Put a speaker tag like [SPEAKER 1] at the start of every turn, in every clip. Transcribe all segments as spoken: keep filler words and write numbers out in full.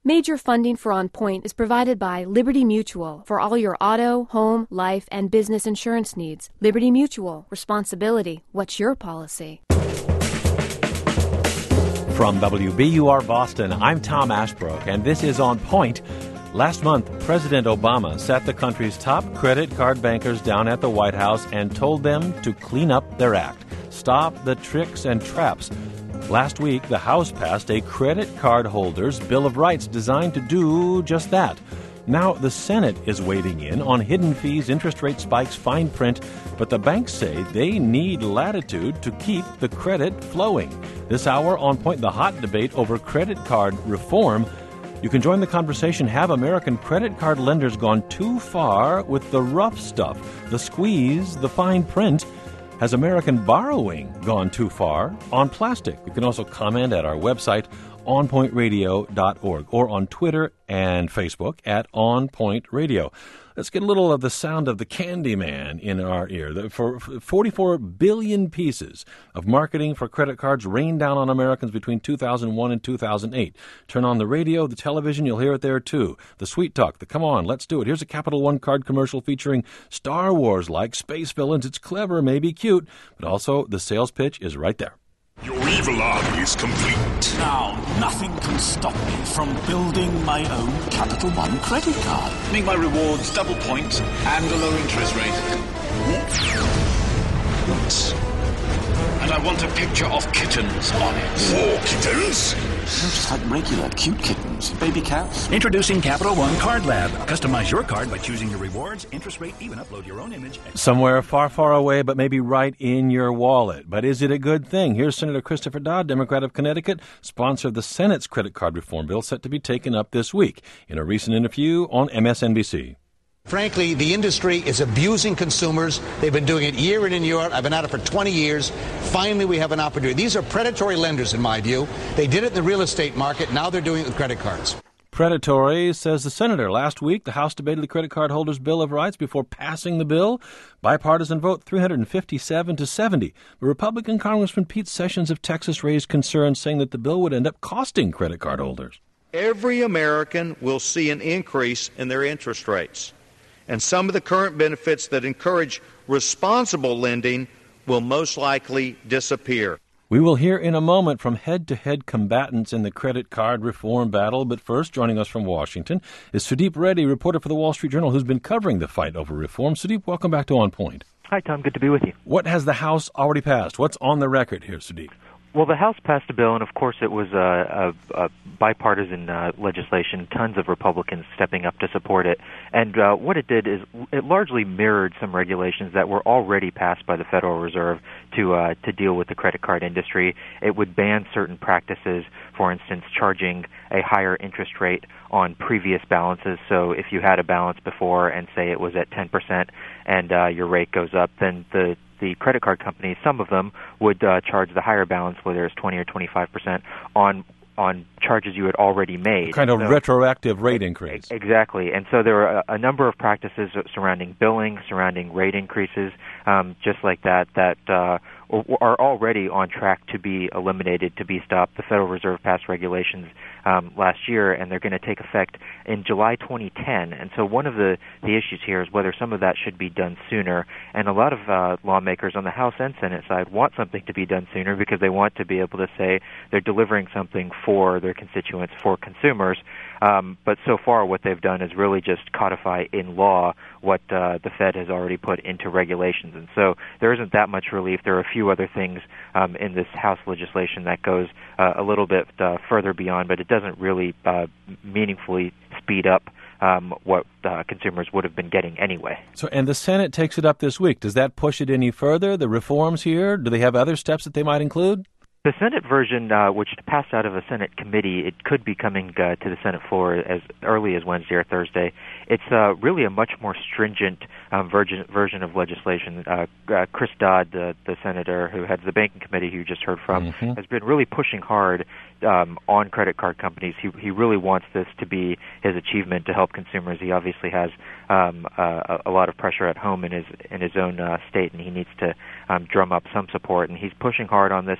[SPEAKER 1] Major funding for On Point is provided by Liberty Mutual for all your auto, home, life, and business insurance needs. Liberty Mutual. Responsibility. What's your policy?
[SPEAKER 2] From W B U R Boston, I'm Tom Ashbrook, and this is On Point. Last month, President Obama sat the country's top credit card bankers down at the White House and told them to clean up their act, stop the tricks and traps. Last week, the House passed a credit card holders' Bill of Rights designed to do just that. Now, the Senate is weighing in on hidden fees, interest rate spikes, fine print, but the banks say they need latitude to keep the credit flowing. This hour, On Point, the hot debate over credit card reform. You can join the conversation. Have American credit card lenders gone too far with the rough stuff, the squeeze, the fine print? Has American borrowing gone too far on plastic? You can also comment at our website, on point radio dot org, or on Twitter and Facebook at On Point Radio. Let's get a little of the sound of the Candyman in our ear. For forty-four billion pieces of marketing for credit cards rained down on Americans between two thousand one and two thousand eight. Turn on the radio, the television, you'll hear it there too. The sweet talk, the come on, let's do it. Here's a Capital One card commercial featuring Star Wars-like space villains. It's clever, maybe cute, but also the sales pitch is right there.
[SPEAKER 3] Your evil army is complete.
[SPEAKER 4] Now, nothing can stop me from building my own Capital One credit card.
[SPEAKER 5] Make my rewards double points and a low interest rate.
[SPEAKER 4] What?
[SPEAKER 5] And I want a picture of kittens on it.
[SPEAKER 3] War kittens?
[SPEAKER 4] No, just like regular cute kittens. Baby cats.
[SPEAKER 6] Introducing Capital One Card Lab. Customize your card by choosing your rewards, interest rate, even upload your own image.
[SPEAKER 2] Somewhere far, far away, but maybe right in your wallet. But is it a good thing? Here's Senator Christopher Dodd, Democrat of Connecticut, sponsor of the Senate's credit card reform bill set to be taken up this week in a recent interview on M S N B C.
[SPEAKER 7] Frankly, the industry is abusing consumers. They've been doing it year in and year out. I've been at it for twenty years. Finally, we have an opportunity. These are predatory lenders, in my view. They did it in the real estate market. Now they're doing it with credit cards.
[SPEAKER 2] Predatory, says the senator. Last week, the House debated the credit card holders' Bill of Rights before passing the bill. Bipartisan vote, three hundred fifty-seven to seventy. But Republican Congressman Pete Sessions of Texas raised concerns, saying that the bill would end up costing credit card holders.
[SPEAKER 8] Every American will see an increase in their interest rates. And some of the current benefits that encourage responsible lending will most likely disappear.
[SPEAKER 2] We will hear in a moment from head-to-head combatants in the credit card reform battle. But first, joining us from Washington is Sudeep Reddy, reporter for the Wall Street Journal, who's been covering the fight over reform. Sudeep, welcome back to On Point.
[SPEAKER 9] Hi, Tom. Good to be with you.
[SPEAKER 2] What has the House already passed? What's on the record here, Sudeep?
[SPEAKER 9] Well, the House passed a bill, and of course it was a, a, a bipartisan uh, legislation, tons of Republicans stepping up to support it. And uh, what it did is it largely mirrored some regulations that were already passed by the Federal Reserve to uh, to deal with the credit card industry. It would ban certain practices, for instance, charging a higher interest rate on previous balances. So if you had a balance before and say it was at ten percent and uh, your rate goes up, then the the credit card companies, some of them, would uh, charge the higher balance, whether it's twenty or twenty-five percent, on on charges you had already made.
[SPEAKER 2] A kind of
[SPEAKER 9] so,
[SPEAKER 2] retroactive rate increase.
[SPEAKER 9] Exactly. And so there were a, a number of practices surrounding billing, surrounding rate increases, um, just like that, that uh, are already on track to be eliminated, to be stopped. The Federal Reserve passed regulations um, last year, and they're going to take effect in July twenty ten. And so one of the, the issues here is whether some of that should be done sooner. And a lot of uh, lawmakers on the House and Senate side want something to be done sooner because they want to be able to say they're delivering something for their constituents, for consumers. Um, but so far what they've done is really just codify in law what uh, the Fed has already put into regulations. And so there isn't that much relief. There are a few other things um, in this House legislation that goes uh, a little bit uh, further beyond, but it doesn't really uh, meaningfully speed up um, what uh, consumers would have been getting anyway.
[SPEAKER 2] So, and the Senate takes it up this week. Does that push it any further, the reforms here? Do they have other steps that they might include?
[SPEAKER 9] The Senate version, uh, which passed out of a Senate committee, it could be coming uh, to the Senate floor as early as Wednesday or Thursday. It's uh, really a much more stringent um, version, version of legislation. Uh, uh, Chris Dodd, the, the senator who heads the banking committee, who you just heard from, mm-hmm. has been really pushing hard um, on credit card companies. He, he really wants this to be his achievement to help consumers. He obviously has um, uh, a lot of pressure at home in his in his own uh, state, and he needs to um, drum up some support. And he's pushing hard on this issue.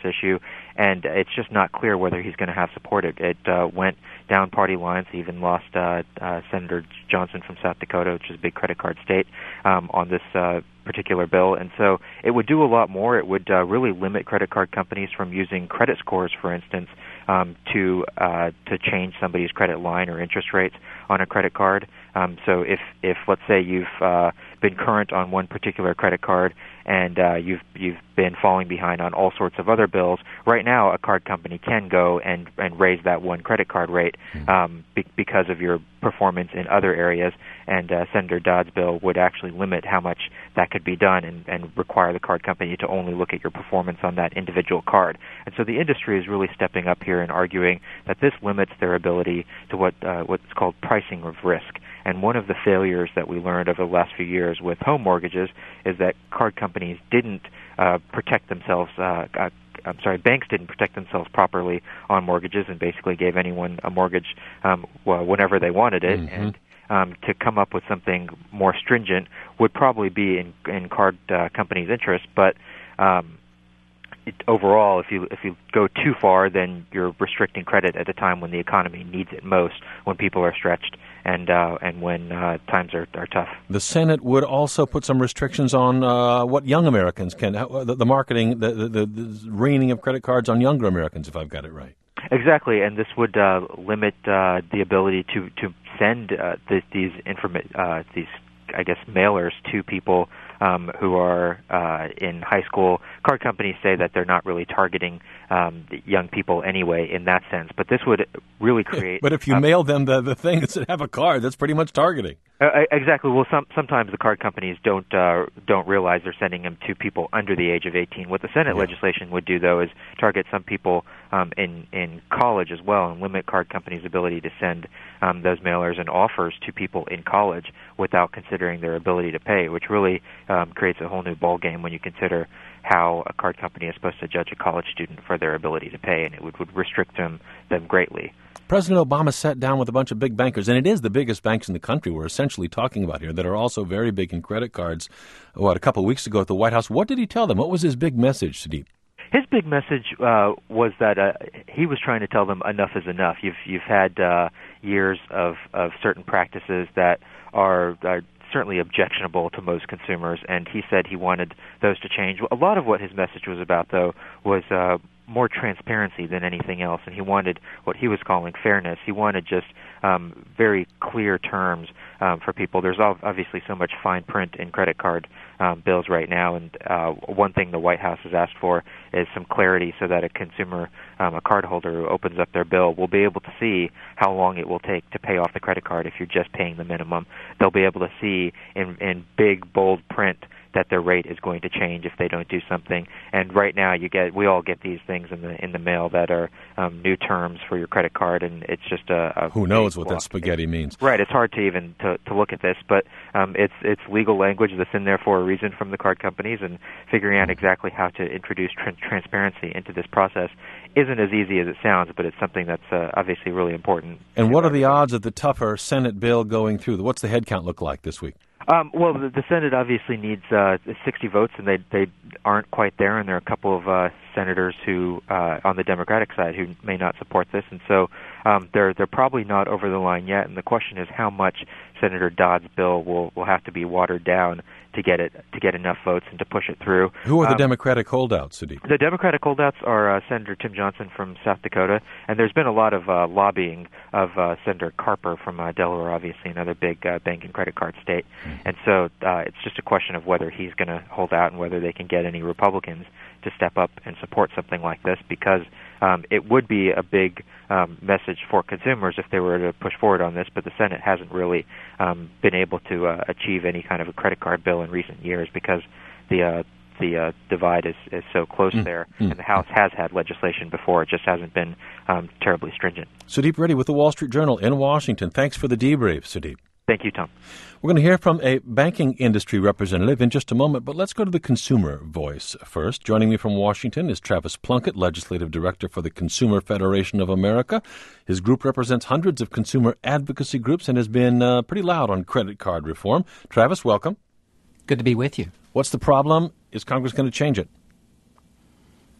[SPEAKER 9] and it's just not clear whether he's going to have support. It, it uh, went down party lines. He even lost uh, uh, Senator Johnson from South Dakota, which is a big credit card state, um, on this uh, particular bill. And so it would do a lot more. It would uh, really limit credit card companies from using credit scores, for instance, um, to uh, to change somebody's credit line or interest rates on a credit card. Um, so if, if, let's say, you've uh, been current on one particular credit card and uh, you've you've been falling behind on all sorts of other bills, right now a card company can go and, and raise that one credit card rate um, be- because of your performance in other areas, and uh, Senator Dodd's bill would actually limit how much that could be done and, and require the card company to only look at your performance on that individual card. And so the industry is really stepping up here and arguing that this limits their ability to what uh, what's called pricing of risk. And one of the failures that we learned over the last few years with home mortgages is that card companies didn't uh, protect themselves. Uh, uh, I'm sorry, banks didn't protect themselves properly on mortgages and basically gave anyone a mortgage um, well, whenever they wanted it. Mm-hmm. And um, to come up with something more stringent would probably be in, in card uh, companies' interest, but um, it, overall, if you if you go too far, then you're restricting credit at a time when the economy needs it most, when people are stretched, and uh, and when uh, times are, are tough.
[SPEAKER 2] The Senate would also put some restrictions on uh, what young Americans can, uh, the, the marketing, the, the, the reining of credit cards on younger Americans, if I've got it right.
[SPEAKER 9] Exactly, and this would uh, limit uh, the ability to to send uh, th- these informa- uh, these I guess mailers to people um, who are uh, in high school. Card companies say that they're not really targeting um, young people anyway in that sense, but this would really create...
[SPEAKER 2] But if you um, mail them the, the thing that have a card, that's pretty much targeting.
[SPEAKER 9] Uh, exactly. Well, some, sometimes the card companies don't uh, don't realize they're sending them to people under the age of eighteen. What the Senate yeah. legislation would do, though, is target some people um, in in college as well, and limit card companies' ability to send um, those mailers and offers to people in college without considering their ability to pay, which really um, creates a whole new ballgame when you consider how a card company is supposed to judge a college student for their ability to pay, and it would, would restrict them them greatly.
[SPEAKER 2] President Obama sat down with a bunch of big bankers, and it is the biggest banks in the country we're essentially talking about here that are also very big in credit cards, what, a couple of weeks ago at the White House. What did he tell them? What was his big message, Sudeep?
[SPEAKER 9] His big message uh, was that uh, he was trying to tell them enough is enough. You've you've had uh, years of, of certain practices that are, are certainly objectionable to most consumers, and he said he wanted those to change. A lot of what his message was about, though, was uh, more transparency than anything else, and he wanted what he was calling fairness. He wanted just um, very clear terms um, for people. There's obviously so much fine print in credit card um, bills right now, and uh, one thing the White House has asked for is some clarity so that a consumer, um, a cardholder who opens up their bill will be able to see how long it will take to pay off the credit card if you're just paying the minimum. They'll be able to see in, in big, bold print that their rate is going to change if they don't do something. And right now, you get we all get these things in the in the mail that are um, new terms for your credit card, and it's just a, a
[SPEAKER 2] who knows what that spaghetti means.
[SPEAKER 9] Right, it's hard to even to, to look at this, but um, it's it's legal language that's in there for a reason from the card companies, and figuring out exactly how to introduce tra- transparency into this process isn't as easy as it sounds, but it's something that's uh, obviously really important.
[SPEAKER 2] And what are the odds of the tougher Senate bill going through? What's the head count look like this week?
[SPEAKER 9] Um, well, the, the Senate obviously needs uh, sixty votes, and they they aren't quite there. And there are a couple of uh, senators who, uh, on the Democratic side, who may not support this, and so um, they're they're probably not over the line yet. And the question is how much Senator Dodd's bill will will have to be watered down to get it to get enough votes and to push it through.
[SPEAKER 2] Who are the
[SPEAKER 9] um,
[SPEAKER 2] Democratic holdouts, Sudeep?
[SPEAKER 9] The Democratic holdouts are uh, Senator Tim Johnson from South Dakota, and there's been a lot of uh, lobbying of uh, Senator Carper from uh, Delaware, obviously another big uh, bank and credit card state. Mm. And so uh, it's just a question of whether he's going to hold out and whether they can get any Republicans to step up and support something like this, because um, it would be a big um, message for consumers if they were to push forward on this, but the Senate hasn't really um, been able to uh, achieve any kind of a credit card bill in recent years because the uh, the uh, divide is, is so close mm, there, mm, and the House has had legislation before. It just hasn't been um, terribly stringent.
[SPEAKER 2] Sudeep Reddy with the Wall Street Journal in Washington. Thanks for the debrief, Sudeep.
[SPEAKER 9] Thank you, Tom.
[SPEAKER 2] We're going to hear from a banking industry representative in just a moment, but let's go to the consumer voice first. Joining me from Washington is Travis Plunkett, Legislative Director for the Consumer Federation of America. His group represents hundreds of consumer advocacy groups and has been uh, pretty loud on credit card reform. Travis, welcome.
[SPEAKER 10] Good to be with you.
[SPEAKER 2] What's the problem? Is Congress going to change it?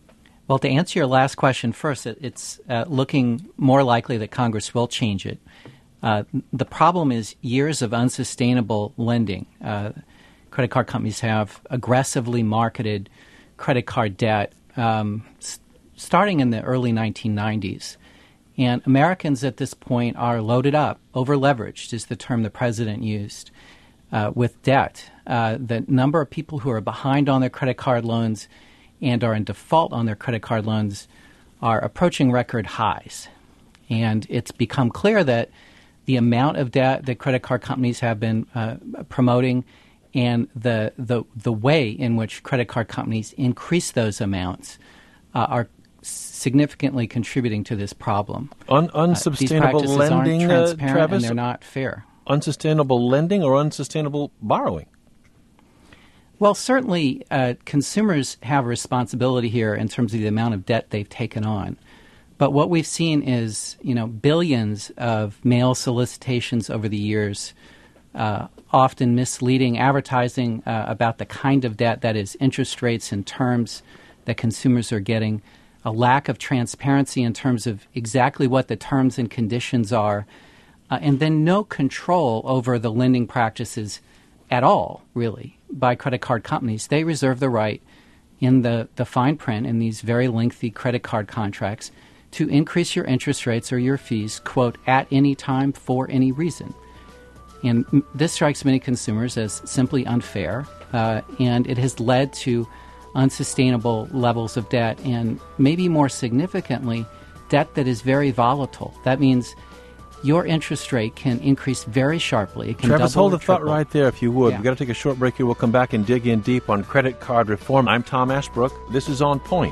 [SPEAKER 10] Well, to answer your last question first, it, it's uh, looking more likely that Congress will change it. Uh, the problem is years of unsustainable lending. Uh, credit card companies have aggressively marketed credit card debt um, s- starting in the early nineteen nineties. And Americans at this point are loaded up, over-leveraged is the term the president used, uh, with debt. Uh, the number of people who are behind on their credit card loans and are in default on their credit card loans are approaching record highs. And it's become clear that the amount of debt that credit card companies have been uh, promoting and the, the the way in which credit card companies increase those amounts uh, are significantly contributing to this problem.
[SPEAKER 2] Un- unsustainable
[SPEAKER 10] uh, these practices
[SPEAKER 2] lending,
[SPEAKER 10] aren't transparent,
[SPEAKER 2] uh, Travis?
[SPEAKER 10] and they're not fair.
[SPEAKER 2] Unsustainable lending or unsustainable borrowing?
[SPEAKER 10] Well, certainly uh, consumers have a responsibility here in terms of the amount of debt they've taken on. But what we've seen is, you know, billions of mail solicitations over the years, uh, often misleading advertising uh, about the kind of debt, that is, interest rates and terms that consumers are getting, a lack of transparency in terms of exactly what the terms and conditions are, uh, and then no control over the lending practices at all, really, by credit card companies. They reserve the right in the, the fine print in these very lengthy credit card contracts to increase your interest rates or your fees, quote, at any time for any reason. And m- this strikes many consumers as simply unfair, uh, and it has led to unsustainable levels of debt and maybe more significantly, debt that is very volatile. That means your interest rate can increase very sharply. It can
[SPEAKER 2] Travis,
[SPEAKER 10] double
[SPEAKER 2] hold
[SPEAKER 10] or
[SPEAKER 2] the thought
[SPEAKER 10] triple.
[SPEAKER 2] right there if you would.
[SPEAKER 10] Yeah.
[SPEAKER 2] We've got to take a short break here. We'll come back and dig in deep on credit card reform. I'm Tom Ashbrook. This is On Point.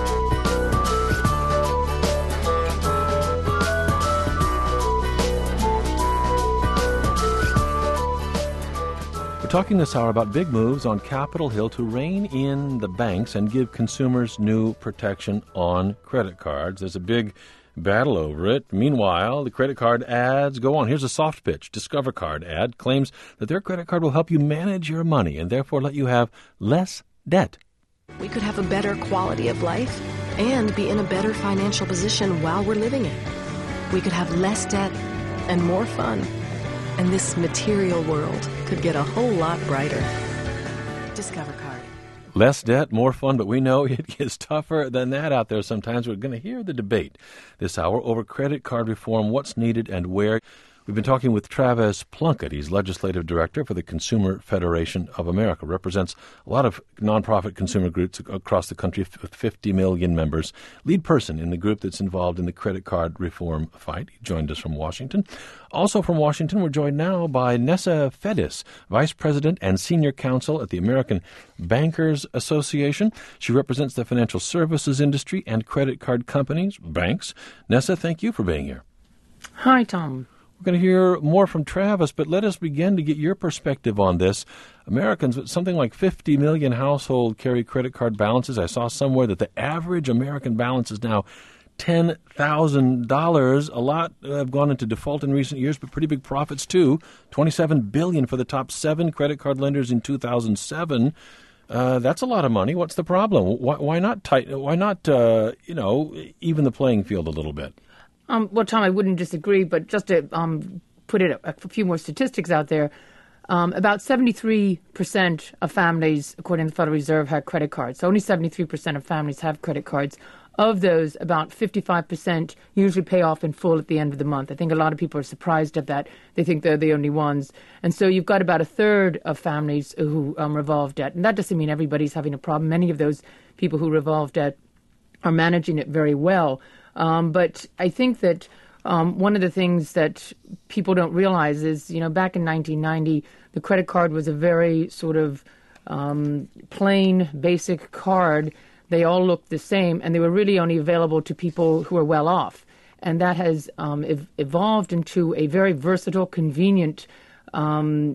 [SPEAKER 2] We're talking this hour about big moves on Capitol Hill to rein in the banks and give consumers new protection on credit cards. There's a big battle over it. Meanwhile, the credit card ads go on. Here's a soft pitch. Discover Card ad claims that their credit card will help you manage your money and therefore let you have less debt.
[SPEAKER 11] We could have a better quality of life and be in a better financial position while we're living it. We could have less debt and more fun. And this material world could get a whole lot brighter. Discover Card.
[SPEAKER 2] Less debt, more fun, but we know it gets tougher than that out there sometimes. We're going to hear the debate this hour over credit card reform, what's needed and where. We've been talking with Travis Plunkett. He's legislative director for the Consumer Federation of America. Represents a lot of nonprofit consumer groups across the country with fifty million members. Lead person in the group that's involved in the credit card reform fight. He joined us from Washington. Also from Washington, we're joined now by Nessa Fedis, Vice President and Senior Counsel at the American Bankers Association. She represents the financial services industry and credit card companies, banks. Nessa, thank you for being here.
[SPEAKER 12] Hi, Tom.
[SPEAKER 2] We're going to hear more from Travis, but let us begin to get your perspective on this. Americans, something like fifty million households carry credit card balances. I saw somewhere that the average American balance is now ten thousand dollars. A lot have gone into default in recent years, but pretty big profits too. twenty-seven billion dollars for the top seven credit card lenders in two thousand seven. Uh, that's a lot of money. What's the problem? Why, why not tight, Why not, uh, you know, even the playing field a little bit?
[SPEAKER 12] Um, well, Tom, I wouldn't disagree, but just to um, put it a, a few more statistics out there, um, about seventy-three percent of families, according to the Federal Reserve, have credit cards. So only seventy-three percent of families have credit cards. Of those, about fifty-five percent usually pay off in full at the end of the month. I think a lot of people are surprised at that. They think they're the only ones. And so you've got about a third of families who um, revolve debt. And that doesn't mean everybody's having a problem. Many of those people who revolve debt are managing it very well. Um, but I think that um, one of the things that people don't realize is, you know, back in nineteen ninety, the credit card was a very sort of um, plain, basic card. They all looked the same, and they were really only available to people who are well off. And that has um, ev- evolved into a very versatile, convenient um,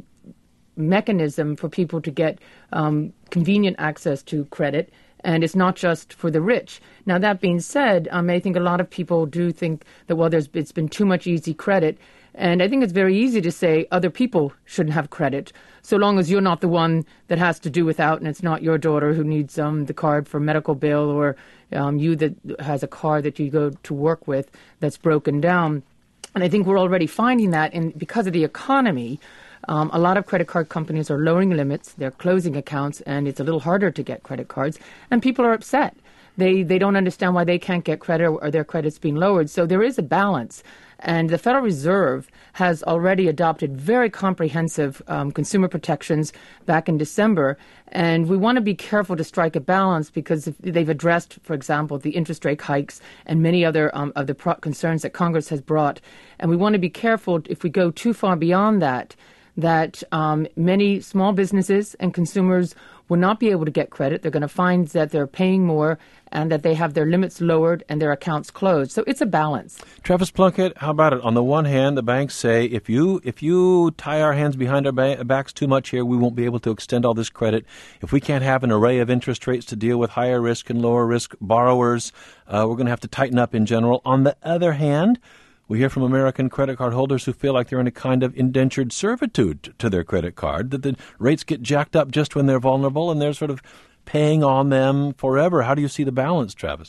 [SPEAKER 12] mechanism for people to get um, convenient access to credit. And it's not just for the rich. Now, that being said, um, I think a lot of people do think that, well, there's it's been too much easy credit. And I think it's very easy to say other people shouldn't have credit, so long as you're not the one that has to do without, and it's not your daughter who needs um, the card for medical bill, or um, you that has a car that you go to work with that's broken down. And I think we're already finding that, in, because of the economy, um, a lot of credit card companies are lowering limits, they're closing accounts, and it's a little harder to get credit cards, and people are upset. They they don't understand why they can't get credit, or their credit's being lowered. So there is a balance. And the Federal Reserve has already adopted very comprehensive um, consumer protections back in December. And we want to be careful to strike a balance, because if they've addressed, for example, the interest rate hikes and many other um, of the pro- concerns that Congress has brought. And we want to be careful if we go too far beyond that, that um, many small businesses and consumers will not be able to get credit. They're going to find that they're paying more and that they have their limits lowered and their accounts closed. So it's a balance.
[SPEAKER 2] Travis Plunkett, how about it? On the one hand, the banks say, if you if you tie our hands behind our ba- backs too much here, we won't be able to extend all this credit. If we can't have an array of interest rates to deal with higher risk and lower risk borrowers, uh, we're going to have to tighten up in general. On the other hand, we hear from American credit card holders who feel like they're in a kind of indentured servitude to their credit card, that the rates get jacked up just when they're vulnerable and they're sort of paying on them forever. How do you see the balance, Travis?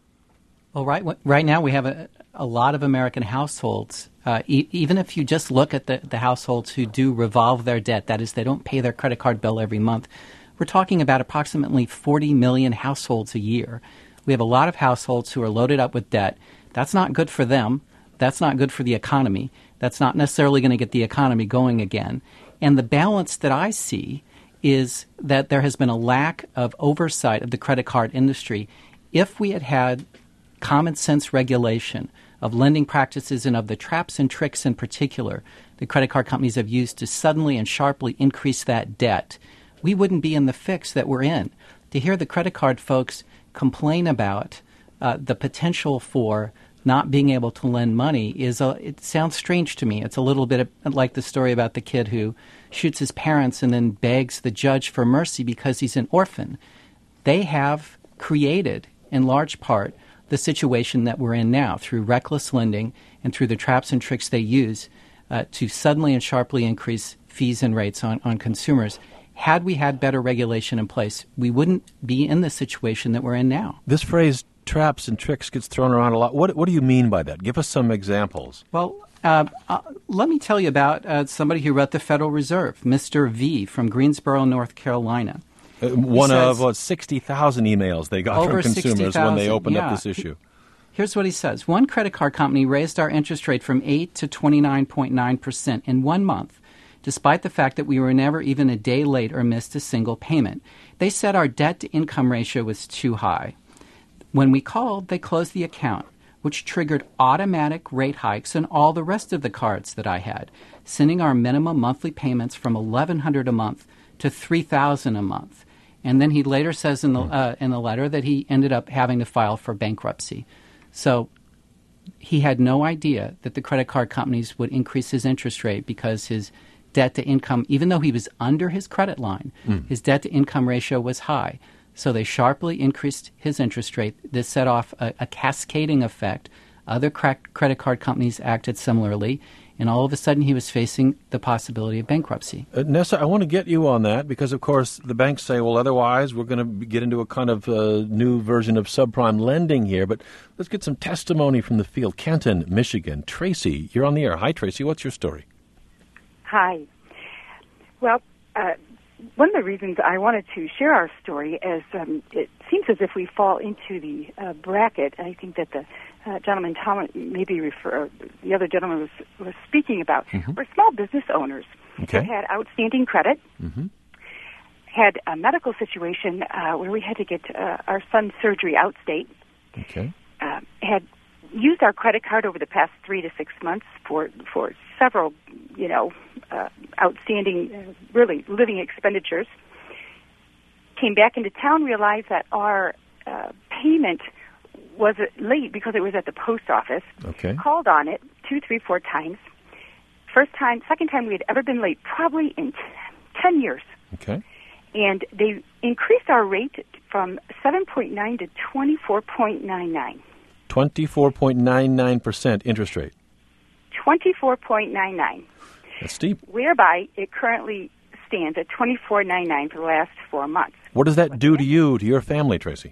[SPEAKER 10] Well, right right now we have a, a lot of American households, uh, e- even if you just look at the, the households who do revolve their debt, that is, they don't pay their credit card bill every month, we're talking about approximately forty million households a year. We have a lot of households who are loaded up with debt. That's not good for them. That's not good for the economy. That's not necessarily going to get the economy going again. And the balance that I see is that there has been a lack of oversight of the credit card industry. If we had had common sense regulation of lending practices and of the traps and tricks in particular the credit card companies have used to suddenly and sharply increase that debt, we wouldn't be in the fix that we're in. To hear the credit card folks complain about uh, the potential for not being able to lend money is a, it sounds strange to me. It's a little bit of, like the story about the kid who shoots his parents and then begs the judge for mercy because he's an orphan. They have created, in large part, the situation that we're in now through reckless lending and through the traps and tricks they use uh, to suddenly and sharply increase fees and rates on, on consumers. Had we had better regulation in place, we wouldn't be in the situation that we're in now.
[SPEAKER 2] This phrase, traps and tricks, gets thrown around a lot. What what do you mean by that? Give us some examples.
[SPEAKER 10] Well, uh, uh, let me tell you about uh, somebody who wrote the Federal Reserve, Mister V from Greensboro, North Carolina.
[SPEAKER 2] Uh, one
[SPEAKER 10] says,
[SPEAKER 2] of what, sixty thousand emails they got from consumers when they opened
[SPEAKER 10] yeah.
[SPEAKER 2] up this issue.
[SPEAKER 10] Here's what he says. One credit card company raised our interest rate from eight to twenty-nine point nine percent in one month, despite the fact that we were never even a day late or missed a single payment. They said our debt-to-income ratio was too high. When we called, they closed the account, which triggered automatic rate hikes on all the rest of the cards that I had, sending our minimum monthly payments from eleven hundred dollars a month to three thousand dollars a month. And then he later says in the uh, in the letter that he ended up having to file for bankruptcy. So he had no idea that the credit card companies would increase his interest rate because his debt to income, even though he was under his credit line, mm. his debt to income ratio was high. So they sharply increased his interest rate. This set off a, a cascading effect. Other cra- credit card companies acted similarly, and all of a sudden he was facing the possibility of bankruptcy.
[SPEAKER 2] Uh, Nessa, I want to get you on that because, of course, the banks say, well, otherwise we're going to get into a kind of uh, new version of subprime lending here. But let's get some testimony from the field. Canton, Michigan. Tracy, you're on the air. Hi, Tracy. What's your story?
[SPEAKER 13] Hi. Well, uh, one of the reasons I wanted to share our story is um, it seems as if we fall into the uh, bracket. I think that the uh, gentleman Tom maybe refer the other gentleman was was speaking about. Mm-hmm. We're small business owners
[SPEAKER 2] okay.
[SPEAKER 13] who had outstanding credit,
[SPEAKER 2] mm-hmm.
[SPEAKER 13] had a medical situation uh, where we had to get uh, our son's surgery outstate.
[SPEAKER 2] Okay.
[SPEAKER 13] Uh, had used our credit card over the past three to six months for for several, you know, uh, outstanding, uh, really living expenditures. Came back into town, realized that our uh, payment was late because it was at the post office.
[SPEAKER 2] Okay.
[SPEAKER 13] Called on it two, three, four times. First time, second time we had ever been late, probably in t- ten years.
[SPEAKER 2] Okay.
[SPEAKER 13] And they increased our rate from seven point nine to twenty-four point nine nine.
[SPEAKER 2] twenty-four point nine nine percent interest rate.
[SPEAKER 13] twenty-four point nine nine.
[SPEAKER 2] That's steep.
[SPEAKER 13] Whereby it currently stands at twenty-four point nine nine for the last four months.
[SPEAKER 2] What does that do to you, to your family, Tracy?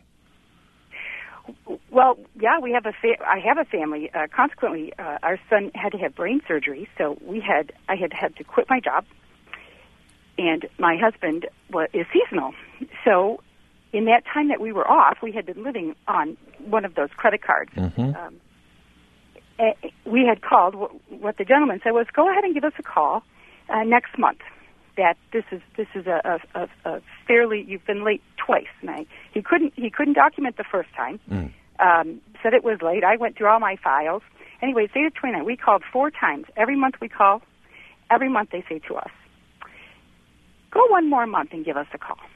[SPEAKER 13] Well, yeah, we have a fa- I have a family. Uh, consequently, uh, our son had to have brain surgery, so we had I had had to quit my job. And my husband was, is seasonal, so in that time that we were off, we had been living on one of those credit cards.
[SPEAKER 2] Mm-hmm.
[SPEAKER 13] Um, we had called. What the gentleman said was, "Go ahead and give us a call uh, next month. That this is this is a, a, a fairly you've been late twice." And I, he couldn't he couldn't document the first time.
[SPEAKER 2] Mm.
[SPEAKER 13] Um, said it was late. I went through all my files. Anyway, it's eight of twenty-nine. We called four times. Every month we call. Every month they say to us, "Go one more month and give us a call."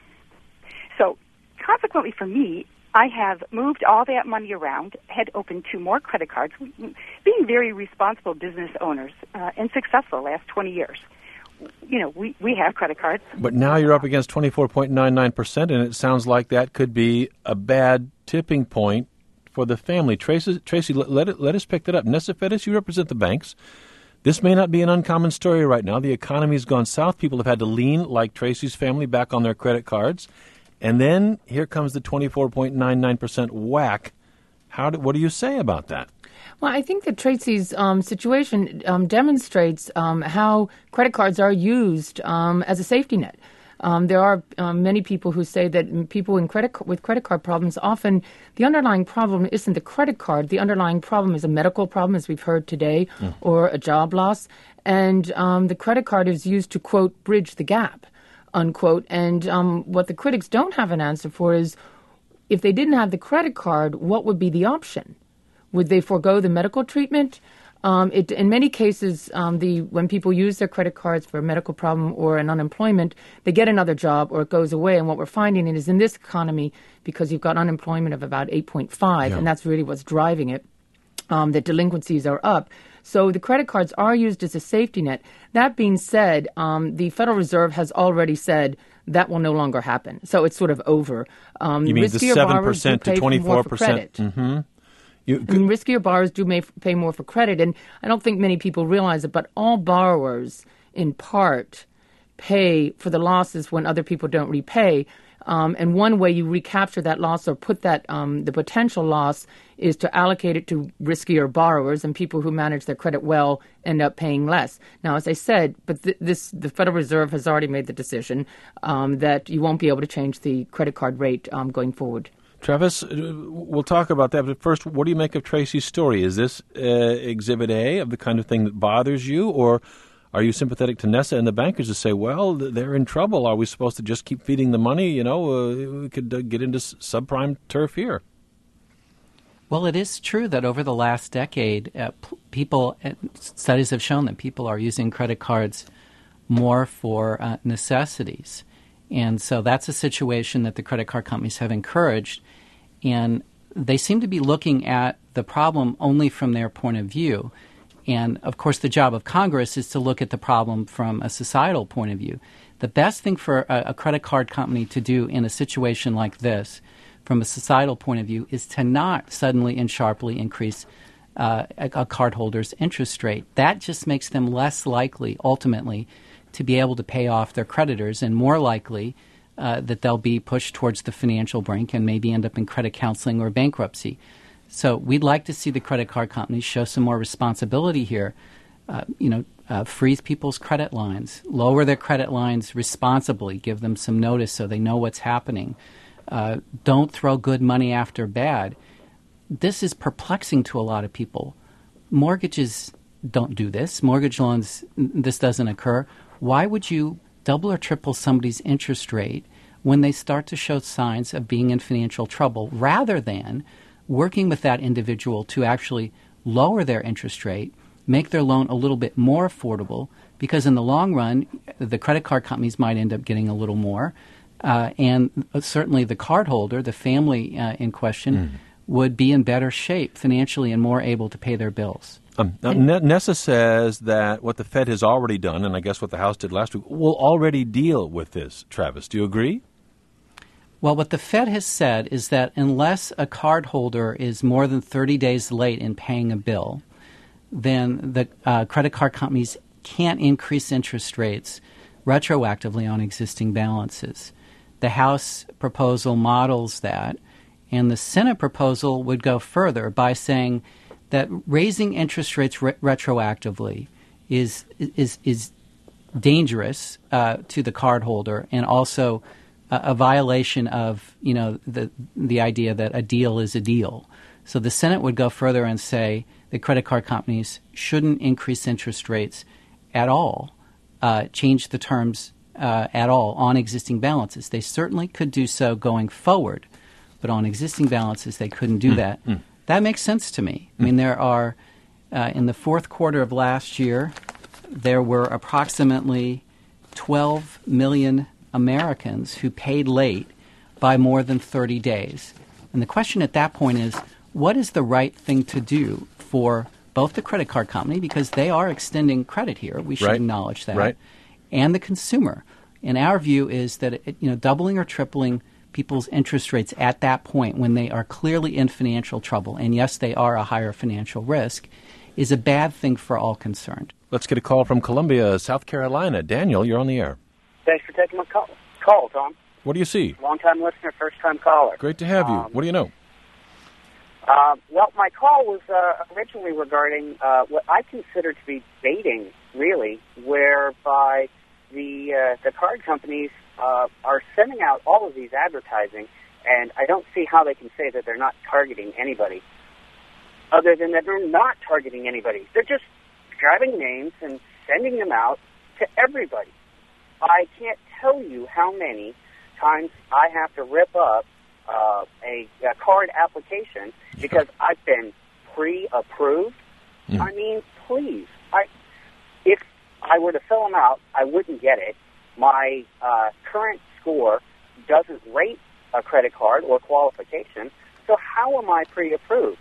[SPEAKER 13] So consequently for me, I have moved all that money around, had opened two more credit cards, being very responsible business owners uh, and successful the last twenty years. You know, we, we have credit cards.
[SPEAKER 2] But now you're up against twenty-four point nine nine percent, and it sounds like that could be a bad tipping point for the family. Tracy, Tracy let, let, it, let us pick that up. Nessa Fettis, you represent the banks. This may not be an uncommon story right now. The economy's gone south. People have had to lean, like Tracy's family, back on their credit cards. And then here comes the twenty-four point nine nine percent whack. How do, what do you say about that?
[SPEAKER 12] Well, I think that Tracy's um, situation um, demonstrates um, how credit cards are used um, as a safety net. Um, there are um, many people who say that people in credit with credit card problems, often the underlying problem isn't the credit card. The underlying problem is a medical problem, as we've heard today, mm. or a job loss. And um, the credit card is used to, quote, bridge the gap, unquote. And um, what the critics don't have an answer for is, if they didn't have the credit card, what would be the option? Would they forego the medical treatment? Um, it, in many cases, um, the when people use their credit cards for a medical problem or an unemployment, they get another job or it goes away. And what we're finding is in this economy, because you've got unemployment of about eight point five, yeah. and that's really what's driving it, um, that delinquencies are up. So the credit cards are used as a safety net. That being said, um, the Federal Reserve has already said that will no longer happen. So it's sort of over. Um,
[SPEAKER 2] you mean the seven percent to twenty-four percent?
[SPEAKER 12] Mm-hmm. You, I mean, riskier borrowers do may pay more for credit, and I don't think many people realize it, but all borrowers, in part, pay for the losses when other people don't repay. Um, and one way you recapture that loss or put that um, the potential loss is to allocate it to riskier borrowers, and people who manage their credit well end up paying less. Now, as I said, but th- this the Federal Reserve has already made the decision um, that you won't be able to change the credit card rate um, going forward.
[SPEAKER 2] Travis, we'll talk about that, but first, what do you make of Tracy's story? Is this uh, Exhibit A of the kind of thing that bothers you, or are you sympathetic to Nessa and the bankers to say, well, they're in trouble? Are we supposed to just keep feeding the money? You know, uh, we could uh, get into subprime turf here.
[SPEAKER 10] Well, it is true that over the last decade, uh, p- people, uh, studies have shown that people are using credit cards more for uh, necessities. And so that's a situation that the credit card companies have encouraged. And they seem to be looking at the problem only from their point of view. And, of course, the job of Congress is to look at the problem from a societal point of view. The best thing for a, a credit card company to do in a situation like this, from a societal point of view, is to not suddenly and sharply increase uh, a, a cardholder's interest rate. That just makes them less likely, ultimately, to be able to pay off their creditors, and more likely uh, that they'll be pushed towards the financial brink and maybe end up in credit counseling or bankruptcy. So we'd like to see the credit card companies show some more responsibility here. Uh, you know, uh, freeze people's credit lines, lower their credit lines responsibly, give them some notice so they know what's happening. Uh, don't throw good money after bad. This is perplexing to a lot of people. Mortgages don't do this. Mortgage loans, this doesn't occur. Why would you double or triple somebody's interest rate when they start to show signs of being in financial trouble, rather than working with that individual to actually lower their interest rate, make their loan a little bit more affordable, because in the long run, the credit card companies might end up getting a little more, uh, and certainly the cardholder, the family uh, in question, mm. would be in better shape financially and more able to pay their bills.
[SPEAKER 2] Um, now, N- Nessa says that what the Fed has already done, and I guess what the House did last week, will already deal with this. Travis, do you agree?
[SPEAKER 10] Well, what the Fed has said is that unless a cardholder is more than thirty days late in paying a bill, then the uh, credit card companies can't increase interest rates retroactively on existing balances. The House proposal models that, and the Senate proposal would go further by saying that raising interest rates re- retroactively is is is dangerous uh, to the cardholder, and also a, a violation of you know the the idea that a deal is a deal. So the Senate would go further and say that credit card companies shouldn't increase interest rates at all, uh, change the terms uh, at all on existing balances. They certainly could do so going forward, but on existing balances they couldn't do mm, that. Mm. That makes sense to me. Mm. I mean, there are, uh, in the fourth quarter of last year, there were approximately twelve million Americans who paid late by more than thirty days. And the question at that point is, what is the right thing to do for both the credit card company, because they are extending credit here, we should right. acknowledge that,
[SPEAKER 2] right.
[SPEAKER 10] and the consumer? And our view is that it, you know, doubling or tripling people's interest rates at that point when they are clearly in financial trouble, and yes, they are a higher financial risk, is a bad thing for all concerned.
[SPEAKER 2] Let's get a call from Columbia, South Carolina. Daniel, you're on the air.
[SPEAKER 14] Thanks for taking my call, call Tom.
[SPEAKER 2] What do you see?
[SPEAKER 14] Long-time listener, first-time caller.
[SPEAKER 2] Great to have you.
[SPEAKER 14] Um,
[SPEAKER 2] what do you know?
[SPEAKER 14] Uh, well, my call was uh, originally regarding uh, what I consider to be baiting, really, whereby the uh, the card companies uh, are sending out all of these advertising, and I don't see how they can say that they're not targeting anybody, other than that they're not targeting anybody. They're just grabbing names and sending them out to everybody. I can't tell you how many times I have to rip up uh, a, a card application because I've been pre-approved. Mm. I mean, please. I, if I were to fill them out, I wouldn't get it. My uh, current score doesn't rate a credit card or qualification, so how am I pre-approved?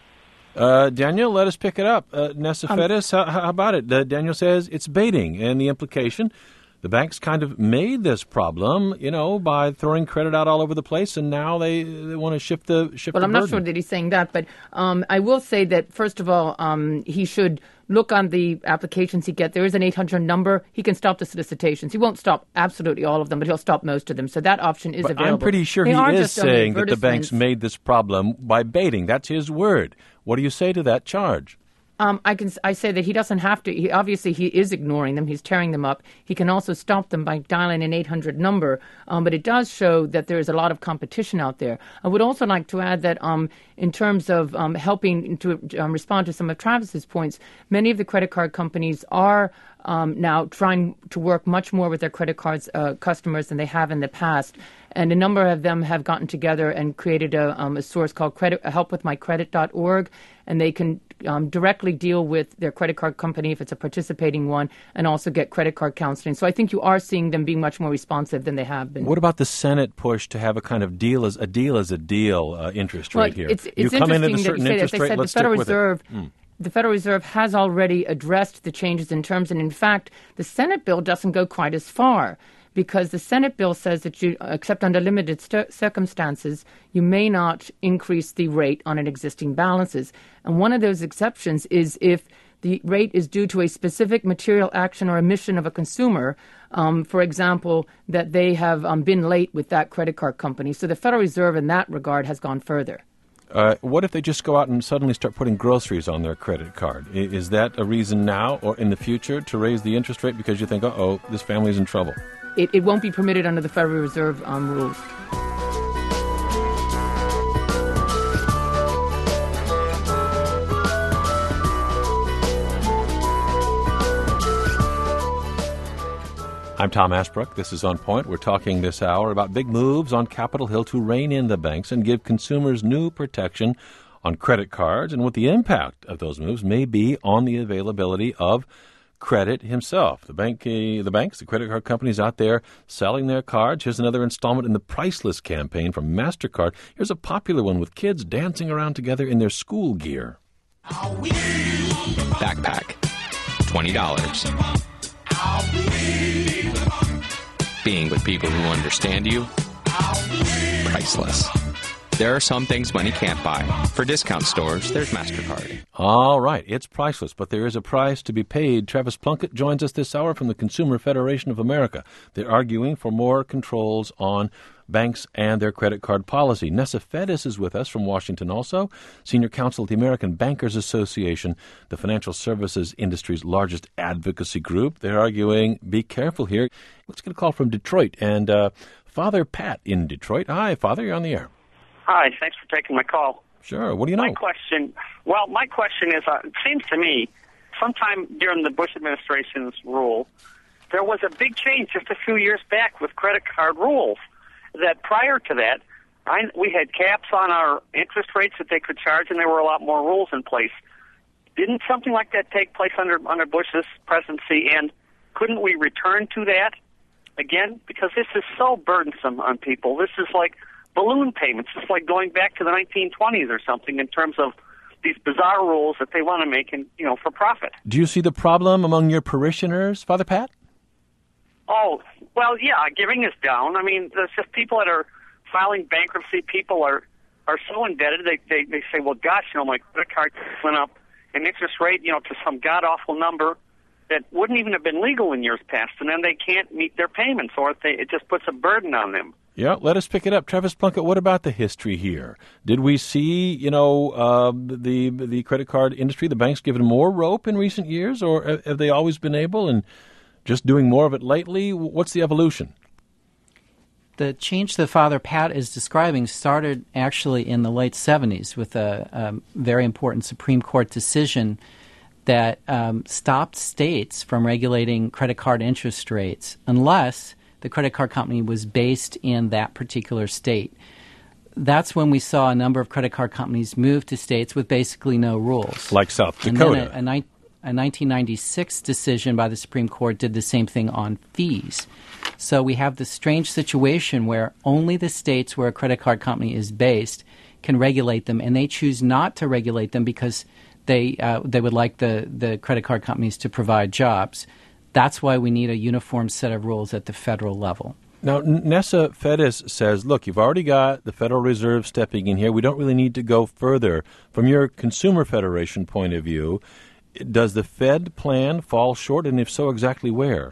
[SPEAKER 2] Uh, Daniel, let us pick it up. Uh, Nessa um, Fettis, how, how about it? Uh, Daniel says it's baiting, and the implication, the banks kind of made this problem, you know, by throwing credit out all over the place, and now they, they want to shift the shift
[SPEAKER 12] Well,
[SPEAKER 2] the
[SPEAKER 12] I'm
[SPEAKER 2] burden.
[SPEAKER 12] not sure that he's saying that, but um, I will say that, first of all, um, he should look on the applications he gets. There is an eight hundred number. He can stop the solicitations. He won't stop absolutely all of them, but he'll stop most of them. So that option is
[SPEAKER 2] but
[SPEAKER 12] available.
[SPEAKER 2] I'm pretty sure
[SPEAKER 12] they
[SPEAKER 2] he is
[SPEAKER 12] just
[SPEAKER 2] saying that the banks made this problem by baiting. That's his word. What do you say to that charge?
[SPEAKER 12] Um, I can. I say that he doesn't have to. He, obviously, he is ignoring them. He's tearing them up. He can also stop them by dialing an eight hundred number. Um, but it does show that there is a lot of competition out there. I would also like to add that um, in terms of um, helping to um, respond to some of Travis's points, many of the credit card companies are um, now trying to work much more with their credit cards uh, customers than they have in the past. And a number of them have gotten together and created a, um, a source called credit, help with my credit dot org, and they can um, directly deal with their credit card company if it's a participating one, and also get credit card counseling. So I think you are seeing them being much more responsive than they have been.
[SPEAKER 2] What about the Senate push to have a kind of deal as a deal as a deal uh, interest
[SPEAKER 12] well,
[SPEAKER 2] rate here?
[SPEAKER 12] It's, it's
[SPEAKER 2] you come in at a
[SPEAKER 12] interesting
[SPEAKER 2] certain
[SPEAKER 12] that you say
[SPEAKER 2] interest
[SPEAKER 12] that. They
[SPEAKER 2] rate,
[SPEAKER 12] said
[SPEAKER 2] let's
[SPEAKER 12] the Federal
[SPEAKER 2] stick with
[SPEAKER 12] Reserve.
[SPEAKER 2] it. Mm.
[SPEAKER 12] The Federal Reserve has already addressed the changes in terms, and in fact, the Senate bill doesn't go quite as far, because the Senate bill says that you, except under limited st- circumstances, you may not increase the rate on an existing balances. And one of those exceptions is if the rate is due to a specific material action or omission of a consumer, um, for example, that they have um, been late with that credit card company. So the Federal Reserve in that regard has gone further.
[SPEAKER 2] Uh, what if they just go out and suddenly start putting groceries on their credit card? I, is that a reason now or in the future to raise the interest rate because you think, uh-oh, this family's in trouble?
[SPEAKER 12] It, it won't be permitted under the Federal Reserve um, rules.
[SPEAKER 2] I'm Tom Ashbrook. This is On Point. We're talking this hour about big moves on Capitol Hill to rein in the banks and give consumers new protection on credit cards and what the impact of those moves may be on the availability of credit himself. The bank, uh, the banks, the credit card companies out there selling their cards. Here's another installment in the Priceless campaign from MasterCard. Here's a popular one with kids dancing around together in their school gear.
[SPEAKER 15] Backpack, twenty dollars. Being with people who understand you, priceless. There are some things money can't buy. For discount stores, there's MasterCard.
[SPEAKER 2] All right, it's priceless, but there is a price to be paid. Travis Plunkett joins us this hour from the Consumer Federation of America. They're arguing for more controls on banks and their credit card policy. Nessa Fedis is with us from Washington also, senior counsel at the American Bankers Association, the financial services industry's largest advocacy group. They're arguing, be careful here. Let's get a call from Detroit, and uh, Father Pat in Detroit. Hi, Father, you're on the air.
[SPEAKER 16] Hi, thanks for taking my call.
[SPEAKER 2] Sure, what do you know?
[SPEAKER 16] My question, well, my question is, uh, it seems to me, sometime during the Bush administration's rule, there was a big change just a few years back with credit card rules. That prior to that, I, we had caps on our interest rates that they could charge, and there were a lot more rules in place. Didn't something like that take place under under Bush's presidency, and couldn't we return to that again? Because this is so burdensome on people. This is like balloon payments. It's like going back to the nineteen twenties or something in terms of these bizarre rules that they want to make, in, you know, for profit.
[SPEAKER 2] Do you see the problem among your parishioners, Father Pat?
[SPEAKER 16] Oh, well, yeah, giving is down. I mean, there's just people that are filing bankruptcy. People are, are so indebted, they, they, they say, well, gosh, you know, my credit card went up an interest rate, you know, to some god-awful number that wouldn't even have been legal in years past, and then they can't meet their payments, or if they, it just puts a burden on them.
[SPEAKER 2] Yeah, let us pick it up. Travis Plunkett, what about the history here? Did we see, you know, uh, the the credit card industry, the banks given more rope in recent years, or have they always been able and just doing more of it lately? What's the evolution?
[SPEAKER 10] The change that Father Pat is describing started actually in the late seventies with a, a very important Supreme Court decision that um, stopped states from regulating credit card interest rates unless the credit card company was based in that particular state. That's when we saw a number of credit card companies move to states with basically no rules.
[SPEAKER 2] Like South Dakota.
[SPEAKER 10] And then a, a, a nineteen ninety-six decision by the Supreme Court did the same thing on fees. So we have this strange situation where only the states where a credit card company is based can regulate them, and they choose not to regulate them because they uh, they would like the, the credit card companies to provide jobs. That's why we need a uniform set of rules at the federal level.
[SPEAKER 2] Now, Nessa Fedis says, look, you've already got the Federal Reserve stepping in here. We don't really need to go further. From your Consumer Federation point of view, does the Fed plan fall short, and if so, exactly where?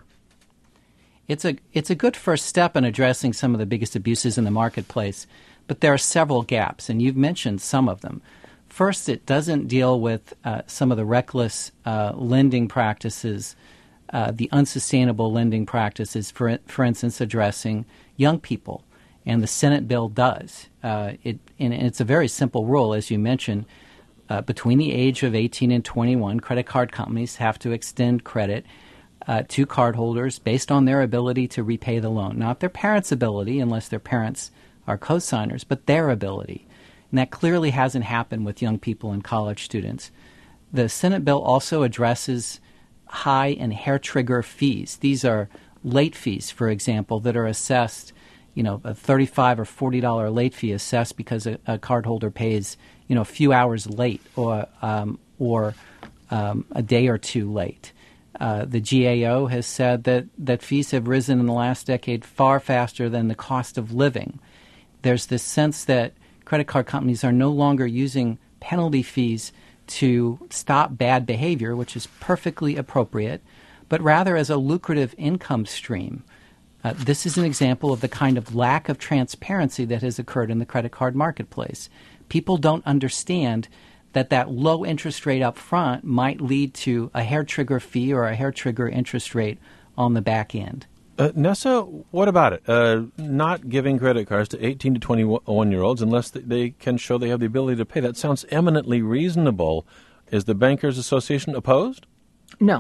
[SPEAKER 10] It's a it's a good first step in addressing some of the biggest abuses in the marketplace, but there are several gaps, and you've mentioned some of them. First, it doesn't deal with uh, some of the reckless uh, lending practices, uh, the unsustainable lending practices, for for instance, addressing young people, and the Senate bill does. Uh, it and it's a very simple rule, as you mentioned. Uh, between the age of eighteen and twenty-one, credit card companies have to extend credit Uh, to cardholders based on their ability to repay the loan. Not their parents' ability, unless their parents are co-signers, but their ability. And that clearly hasn't happened with young people and college students. The Senate bill also addresses high and hair trigger fees. These are late fees, for example, that are assessed, you know, a thirty-five dollars or forty dollars late fee assessed because a, a cardholder pays, you know, a few hours late or, um, or um, a day or two late. Uh, the G A O has said that, that fees have risen in the last decade far faster than the cost of living. There's this sense that credit card companies are no longer using penalty fees to stop bad behavior, which is perfectly appropriate, but rather as a lucrative income stream. Uh, this is an example of the kind of lack of transparency that has occurred in the credit card marketplace. People don't understand that that low interest rate up front might lead to a hair trigger fee or a hair trigger interest rate on the back end.
[SPEAKER 2] Uh, Nessa, what about it? Uh, not giving credit cards to eighteen to twenty-one-year-olds unless they can show they have the ability to pay. That sounds eminently reasonable. Is the Bankers Association opposed?
[SPEAKER 12] No.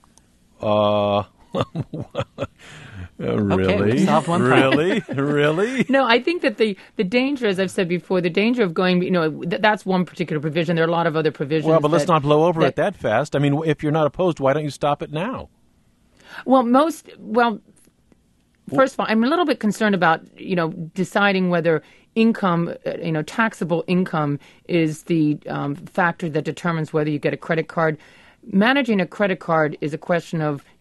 [SPEAKER 2] Uh, really?
[SPEAKER 12] Okay, solved one
[SPEAKER 2] really? Really?
[SPEAKER 12] No, I think that the, the danger, as I've said before, the danger of going, you know, th- that's one particular provision. There are a lot of other provisions.
[SPEAKER 2] Well, but let's
[SPEAKER 12] that,
[SPEAKER 2] not blow over
[SPEAKER 12] that,
[SPEAKER 2] it that fast. I mean, if you're not opposed, why don't you stop it now?
[SPEAKER 12] Well, most, well, first of all, I'm a little bit concerned about, you know, deciding whether income, you know, taxable income is the um, factor that determines whether you get a credit card. Managing a credit card is a question of,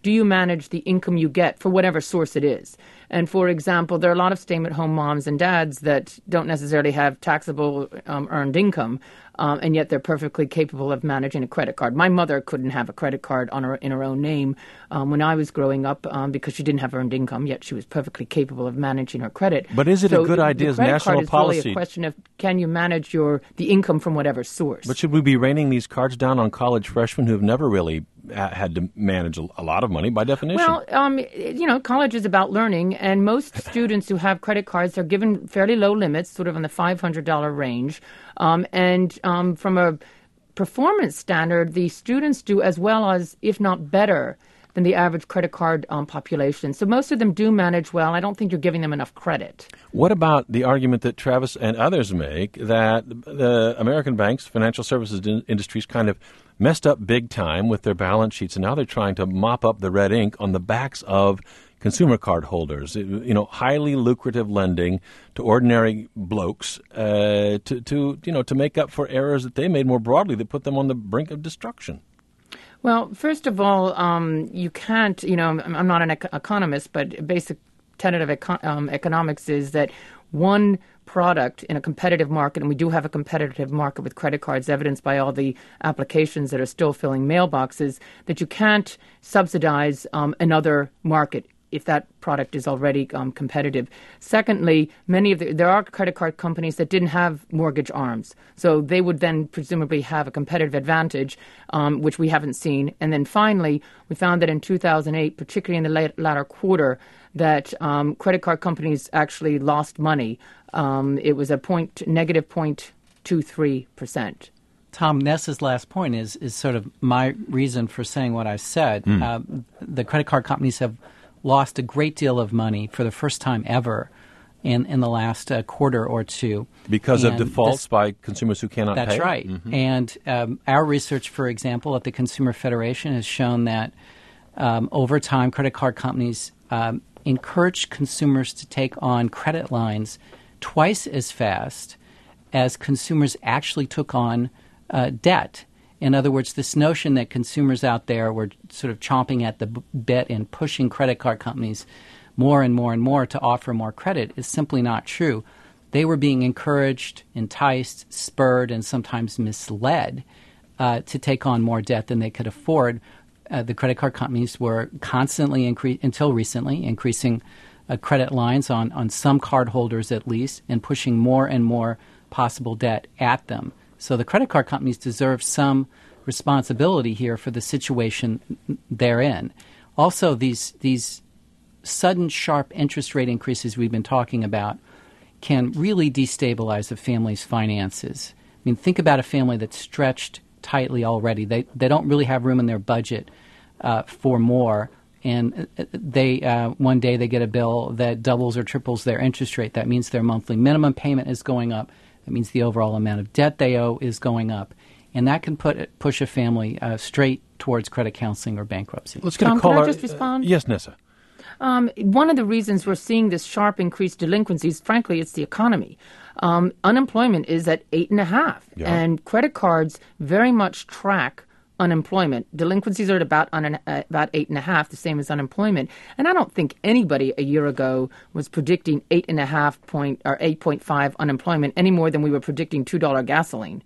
[SPEAKER 12] do you manage the income you get for whatever source it is? And for example, there are a lot of stay-at-home moms and dads that don't necessarily have taxable um, earned income, um, and yet they're perfectly capable of managing a credit card. My mother couldn't have a credit card on her, in her own name um, when I was growing up um, because she didn't have earned income, yet she was perfectly capable of managing her credit.
[SPEAKER 2] But is it
[SPEAKER 12] so
[SPEAKER 2] a good
[SPEAKER 12] the,
[SPEAKER 2] idea
[SPEAKER 12] the
[SPEAKER 2] as
[SPEAKER 12] credit
[SPEAKER 2] national
[SPEAKER 12] card is
[SPEAKER 2] policy?
[SPEAKER 12] Really a question of can you manage your the income from whatever source?
[SPEAKER 2] But should we be raining these cards down on college freshmen who've never really ha- had to manage a, a lot of money by definition?
[SPEAKER 12] Well, um, you know, college is about learning, and most students who have credit cards are given fairly low limits, sort of in the five hundred dollars range. Um, and um, from a performance standard, the students do as well as, if not better, than the average credit card um, population. So most of them do manage well. I don't think you're giving them enough credit.
[SPEAKER 2] What about the argument that Travis and others make that the American banks, financial services in- industries kind of messed up big time with their balance sheets, and now they're trying to mop up the red ink on the backs of consumer card holders, you know, highly lucrative lending to ordinary blokes uh, to, to, you know, to make up for errors that they made more broadly that put them on the brink of destruction?
[SPEAKER 12] Well, first of all, um, you can't, you know, I'm, I'm not an ec- economist, but basic tenet of econ- um, economics is that one product in a competitive market, and we do have a competitive market with credit cards, evidenced by all the applications that are still filling mailboxes, that you can't subsidize um, another market if that product is already um, competitive. Secondly, many of the, there are credit card companies that didn't have mortgage arms, so they would then presumably have a competitive advantage, um, which we haven't seen. And then finally, we found that in two thousand eight, particularly in the late, latter quarter, that um, credit card companies actually lost money. Um, it was a point negative zero point two three percent.
[SPEAKER 10] Tom, Nessa's last point is is sort of my reason for saying what I said. Mm. Uh, the credit card companies have lost a great deal of money for the first time ever in, in the last uh, quarter or two.
[SPEAKER 2] Because
[SPEAKER 10] and
[SPEAKER 2] of defaults
[SPEAKER 10] this,
[SPEAKER 2] by consumers who cannot
[SPEAKER 10] that's
[SPEAKER 2] pay?
[SPEAKER 10] That's right. Mm-hmm. And um, our research, for example, at the Consumer Federation has shown that um, over time, credit card companies um, encourage consumers to take on credit lines twice as fast as consumers actually took on uh, debt. In other words, this notion that consumers out there were sort of chomping at the bit and pushing credit card companies more and more and more to offer more credit is simply not true. They were being encouraged, enticed, spurred, and sometimes misled uh, to take on more debt than they could afford. Uh, the credit card companies were constantly, incre- until recently, increasing uh, credit lines on, on some cardholders at least and pushing more and more possible debt at them. So the credit card companies deserve some responsibility here for the situation they're in. Also, these these sudden, sharp interest rate increases we've been talking about can really destabilize a family's finances. I mean, think about a family that's stretched tightly already. They they don't really have room in their budget uh, for more, and they uh, one day they get a bill that doubles or triples their interest rate. That means their monthly minimum payment is going up. That means the overall amount of debt they owe is going up. And that can put push a family uh, straight towards credit counseling or bankruptcy.
[SPEAKER 2] Let's get
[SPEAKER 12] Tom,
[SPEAKER 2] a caller.
[SPEAKER 12] Can I just respond?
[SPEAKER 2] Uh, yes, Nessa.
[SPEAKER 12] Um, one of the reasons we're seeing this sharp increased delinquencies, frankly, it's the economy. Um, unemployment is at eight and a half,
[SPEAKER 2] yeah.
[SPEAKER 12] and credit cards very much track unemployment. Delinquencies are at about un- uh, about eight and a half, the same as unemployment. And I don't think anybody a year ago was predicting eight and a half point or eight point five unemployment any more than we were predicting two dollar gasoline.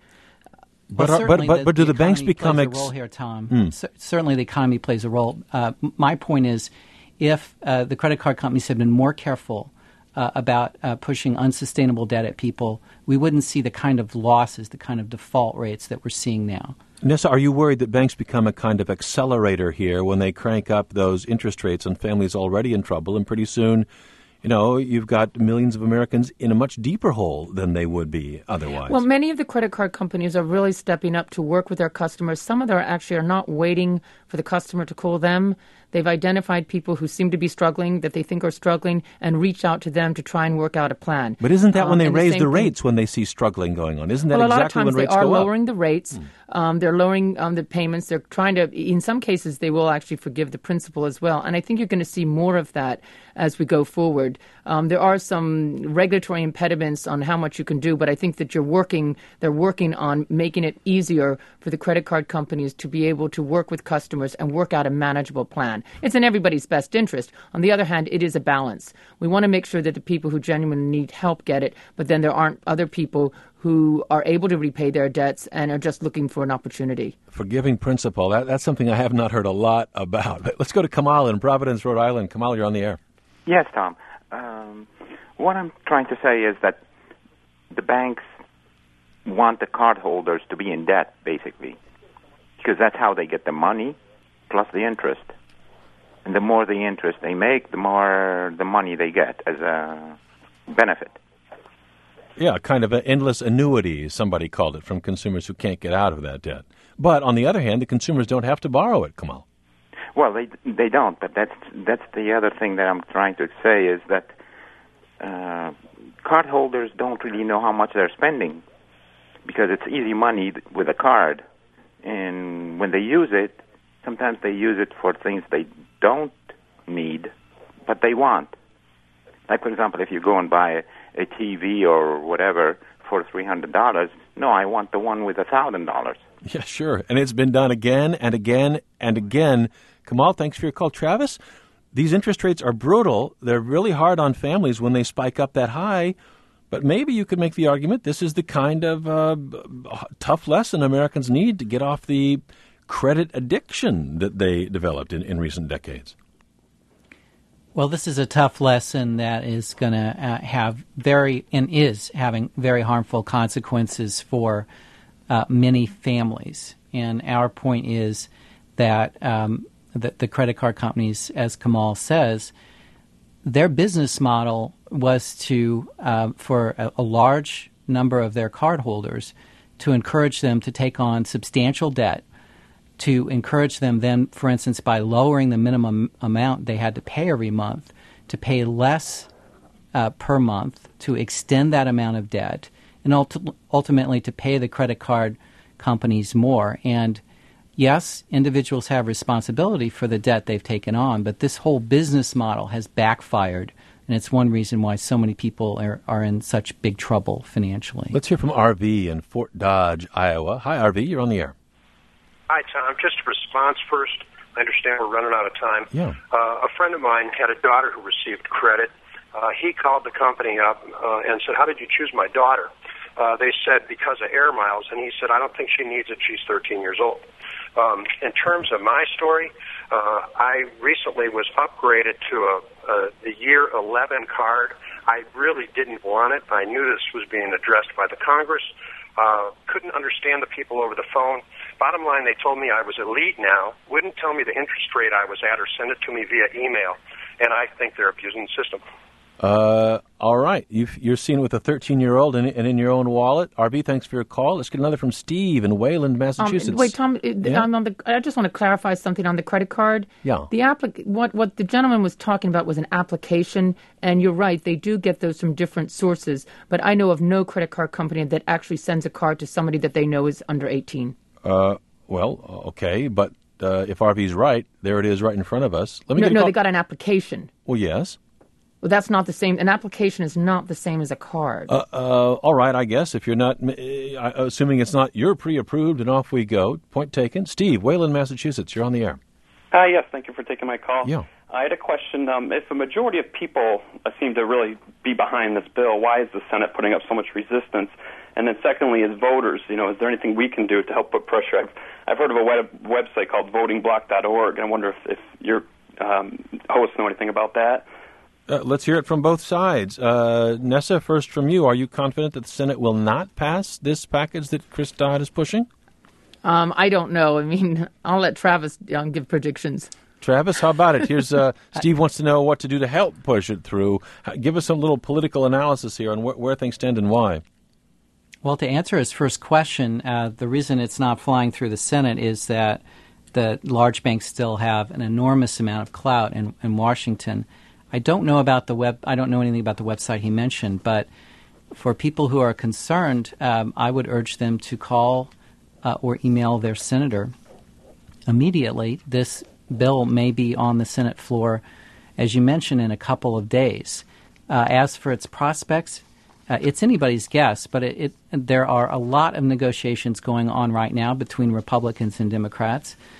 [SPEAKER 2] But
[SPEAKER 10] well,
[SPEAKER 2] are, but but,
[SPEAKER 10] the,
[SPEAKER 2] but do
[SPEAKER 10] the,
[SPEAKER 2] the banks become
[SPEAKER 10] plays
[SPEAKER 2] ex-
[SPEAKER 10] a role here, Tom?
[SPEAKER 2] Hmm.
[SPEAKER 10] C- certainly, the economy plays a role. Uh, my point is, if uh, the credit card companies had been more careful uh, about uh, pushing unsustainable debt at people, we wouldn't see the kind of losses, the kind of default rates that we're seeing now.
[SPEAKER 2] Nessa, are you worried that banks become a kind of accelerator here when they crank up those interest rates on families already in trouble, and pretty soon, you know, you've got millions of Americans in a much deeper hole than they would be otherwise?
[SPEAKER 12] Well, many of the credit card companies are really stepping up to work with their customers. Some of them actually are not waiting for the customer to call them. They've identified people who seem to be struggling, that they think are struggling, and reach out to them to try and work out a plan.
[SPEAKER 2] But isn't that
[SPEAKER 12] um,
[SPEAKER 2] when they
[SPEAKER 12] the
[SPEAKER 2] raise the
[SPEAKER 12] thing,
[SPEAKER 2] rates when they see struggling going on? Isn't that
[SPEAKER 12] well,
[SPEAKER 2] exactly when rates
[SPEAKER 12] go up? A lot of times they are
[SPEAKER 2] go
[SPEAKER 12] lowering
[SPEAKER 2] up?
[SPEAKER 12] the rates.
[SPEAKER 2] Hmm.
[SPEAKER 12] Um, they're lowering um, the payments. They're trying to, in some cases, they will actually forgive the principal as well. And I think you're going to see more of that as we go forward. Um, there are some regulatory impediments on how much you can do, but I think that you're working, they're working on making it easier for the credit card companies to be able to work with customers and work out a manageable plan. can. It's in everybody's best interest. On the other hand, it is a balance. We want to make sure that the people who genuinely need help get it, but then there aren't other people who are able to repay their debts and are just looking for an opportunity.
[SPEAKER 2] Forgiving principle, that, that's something I have not heard a lot about. But let's go to Kamal in Providence, Rhode Island. Kamal, you're on the air.
[SPEAKER 17] Yes, Tom. Um, what I'm trying to say is that the banks want the cardholders to be in debt, basically, because that's how they get the money plus the interest. And the more the interest they make, the more the money they get as a benefit.
[SPEAKER 2] Yeah, kind of an endless annuity, somebody called it, from consumers who can't get out of that debt. But on the other hand, the consumers don't have to borrow it, Kamal.
[SPEAKER 17] Well, they they don't, but that's that's the other thing that I'm trying to say is that uh, cardholders don't really know how much they're spending because it's easy money with a card. And when they use it, sometimes they use it for things they don't need, but they want. Like, for example, if you go and buy a, a T V or whatever for three hundred dollars, no, I want the one with one thousand dollars.
[SPEAKER 2] Yeah, sure. And it's been done again and again and again. Kamal, thanks for your call. Travis, these interest rates are brutal. They're really hard on families when they spike up that high. But maybe you could make the argument this is the kind of uh, tough lesson Americans need to get off the credit addiction that they developed in, in recent decades.
[SPEAKER 10] Well, this is a tough lesson that is going to uh, have very, and is having very harmful consequences for uh, many families. And our point is that um, the, the credit card companies, as Kamal says, their business model was to, uh, for a, a large number of their cardholders, to encourage them to take on substantial debt, to encourage them then, for instance, by lowering the minimum amount they had to pay every month, to pay less uh, per month, to extend that amount of debt, and ulti- ultimately to pay the credit card companies more. And yes, individuals have responsibility for the debt they've taken on, but this whole business model has backfired, and it's one reason why so many people are, are in such big trouble financially.
[SPEAKER 2] Let's hear from R V in Fort Dodge, Iowa. Hi, R V. You're on the air.
[SPEAKER 18] Hi, Tom. Just a response first. I understand we're running out of time.
[SPEAKER 2] Yeah.
[SPEAKER 18] Uh, a friend of mine had a daughter who received credit. Uh, he called the company up uh, and said, "How did you choose my daughter?" Uh, they said, "Because of air miles." And he said, "I don't think she needs it. She's thirteen years old." Um, in terms of my story, uh, I recently was upgraded to a, a, a year eleven card. I really didn't want it. I knew this was being addressed by the Congress. Uh, couldn't understand the people over the phone. Bottom line, they told me I was elite now, wouldn't tell me the interest rate I was at or send it to me via email, and I think they're abusing the system.
[SPEAKER 2] Uh, all right. You've, you're seen with a thirteen-year-old and, and in your own wallet. R B, thanks for your call. Let's get another from Steve in Wayland, Massachusetts.
[SPEAKER 12] Um, wait, Tom,
[SPEAKER 2] yeah?
[SPEAKER 12] on the, I just want to clarify something on the credit card.
[SPEAKER 2] Yeah.
[SPEAKER 12] The applic- what, what the gentleman was talking about was an application, and you're right, they do get those from different sources, but I know of no credit card company that actually sends a card to somebody that they know is under eighteen.
[SPEAKER 2] Uh, well, okay, but uh, if R V's right, there it is right in front of us. Let me
[SPEAKER 12] no,
[SPEAKER 2] get a
[SPEAKER 12] no,
[SPEAKER 2] call.
[SPEAKER 12] they got an application.
[SPEAKER 2] Well, yes.
[SPEAKER 12] Well, that's not the same. An application is not the same as a card.
[SPEAKER 2] Uh, uh, all right, I guess. If you're not, uh, assuming it's not, you're pre-approved, and off we go. Point taken. Steve, Wayland, Massachusetts, you're on the air.
[SPEAKER 19] Hi, uh, yes, thank you for taking my call.
[SPEAKER 2] Yeah.
[SPEAKER 19] I had a question. Um, if a majority of people uh, seem to really be behind this bill, why is the Senate putting up so much resistance? And then secondly, as voters, you know, is there anything we can do to help put pressure? I've, I've heard of a web, website called voting block dot org, and I wonder if, if your um, hosts know anything about that.
[SPEAKER 2] Uh, let's hear it from both sides. Uh, Nessa, first from you. Are you confident that the Senate will not pass this package that Chris Dodd is pushing?
[SPEAKER 12] Um, I don't know. I mean, I'll let Travis um, give predictions.
[SPEAKER 2] Travis, how about it? Here's uh, Steve wants to know what to do to help push it through. Give us a little political analysis here on wh- where things stand and why.
[SPEAKER 10] Well, to answer his first question, uh, the reason it's not flying through the Senate is that the large banks still have an enormous amount of clout in, in Washington. I don't know about the web. I don't know anything about the website he mentioned, but for people who are concerned, um, I would urge them to call uh, or email their senator immediately. This bill may be on the Senate floor, as you mentioned, in a couple of days. Uh, as for its prospects, uh, it's anybody's guess, but it, it, there are a lot of negotiations going on right now between Republicans and Democrats.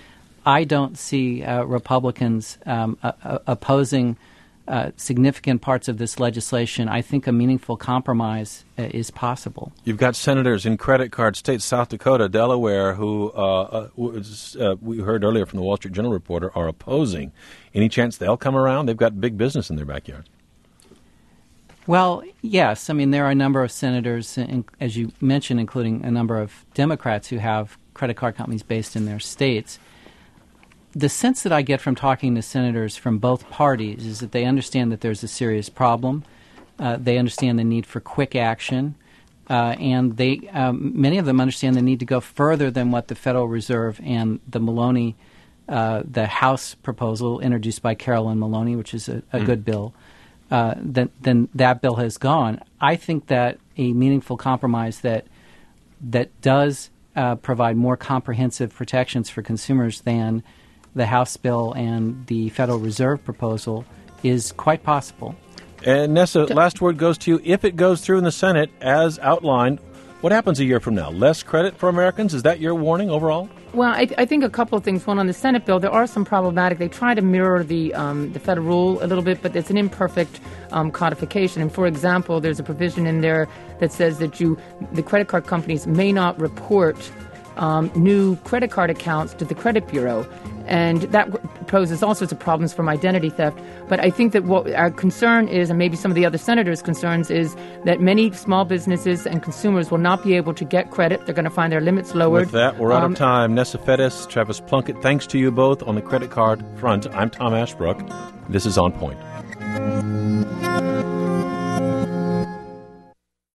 [SPEAKER 10] I don't see uh, Republicans um, uh, opposing uh, significant parts of this legislation. I think a meaningful compromise uh, is possible.
[SPEAKER 2] You've got senators in credit card states, South Dakota, Delaware, who uh, uh, was, uh, we heard earlier from the Wall Street Journal reporter, are opposing. Any chance they'll come around? They've got big business in their backyard.
[SPEAKER 10] Well, yes. I mean, there are a number of senators, in, as you mentioned, including a number of Democrats who have credit card companies based in their states. The sense that I get from talking to senators from both parties is that they understand that there's a serious problem. Uh, they understand the need for quick action. Uh, and they, um, many of them understand the need to go further than what the Federal Reserve and the Maloney, uh, the House proposal introduced by Carolyn Maloney, which is a, a mm. good bill, Uh, then, then that bill has gone. I think that a meaningful compromise that that does uh, provide more comprehensive protections for consumers than the House bill and the Federal Reserve proposal is quite possible.
[SPEAKER 2] And Nessa, last word goes to you. If it goes through in the Senate as outlined, what happens a year from now? Less credit for Americans? Is that your warning overall?
[SPEAKER 12] Well, I, I think a couple of things. One, on the Senate bill, there are some problematic. They try to mirror the um, the federal rule a little bit, but it's an imperfect um, codification. And for example, there's a provision in there that says that you, the credit card companies may not report um, new credit card accounts to the credit bureau. And that poses all sorts of problems from identity theft. But I think that what our concern is, and maybe some of the other senators' concerns, is that many small businesses and consumers will not be able to get credit. They're going to find their limits lowered.
[SPEAKER 2] With that, we're out
[SPEAKER 12] um,
[SPEAKER 2] of time. Nessa Fettis, Travis Plunkett, thanks to you both on the credit card front. I'm Tom Ashbrook. This is On Point.